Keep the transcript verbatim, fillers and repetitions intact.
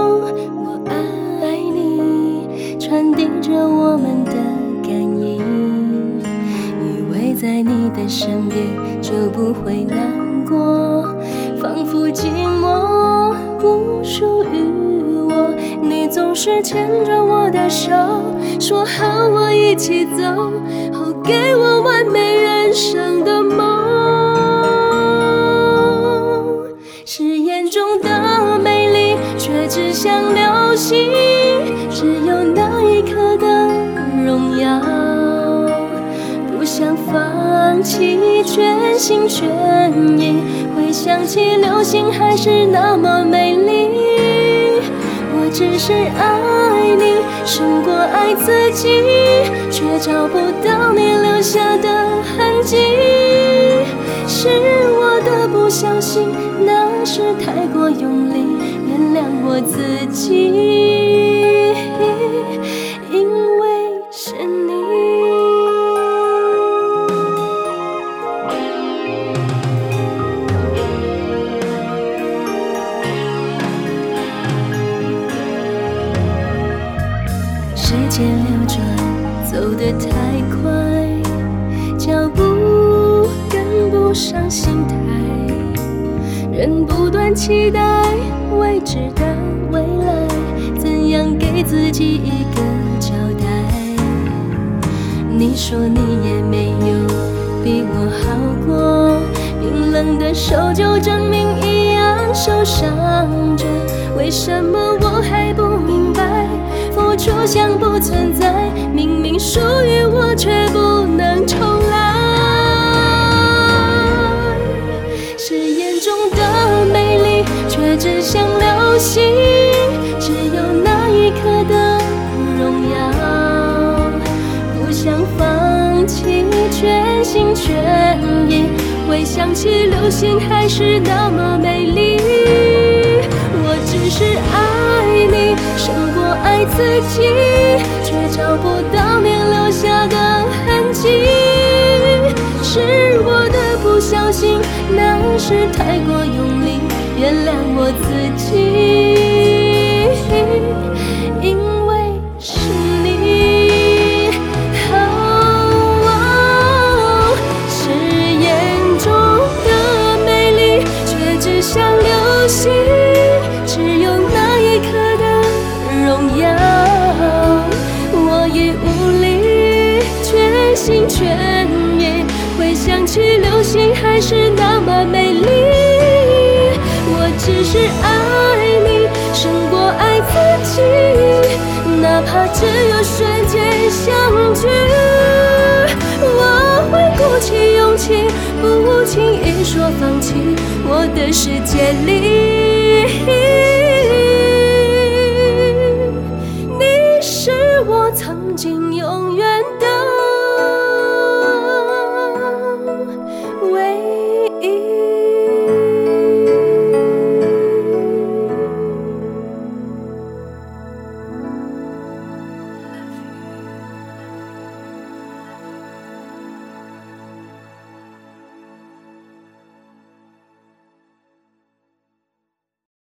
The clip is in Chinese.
我爱你，传递着我们的感应，以为在你的身边就不会难过，仿佛寂寞不属于我。你总是牵着我的手，说好我一起走，后给我完美人生的梦。誓言中的美丽，却只像流星，只有那一刻的荣耀。不想放弃，全心全意，回想起流星还是那么美丽。我只是爱你，胜过爱自己，却找不到你留下的痕迹。是我的不小心，那是太过用力，原谅我自己，因为是你。时间流转，走得太快，脚步跟不上心态，人不断期待未知的未来，怎样给自己一个交代？你说你也没有比我好过，冰冷的手就证明一样受伤着，为什么我还不明白？付出像不存在，明明属于我却不能重来。誓言中的美丽，却只像流星，只有那一刻的荣耀。不想放弃，全心全意，回想起流星还是那么美丽。我只是爱你，胜过爱自己，却找不到你留下的痕迹。是我的不小心，那是太过用力，原谅我自己，因为是你。哦，誓言中的美丽，却只像流星，只有那一刻的荣耀。我已无力，全心全意，回想起流星还是那么美丽。我只是爱你，胜过爱自己，哪怕只有瞬间相聚。我会鼓起勇气，不轻易说放弃，我的世界里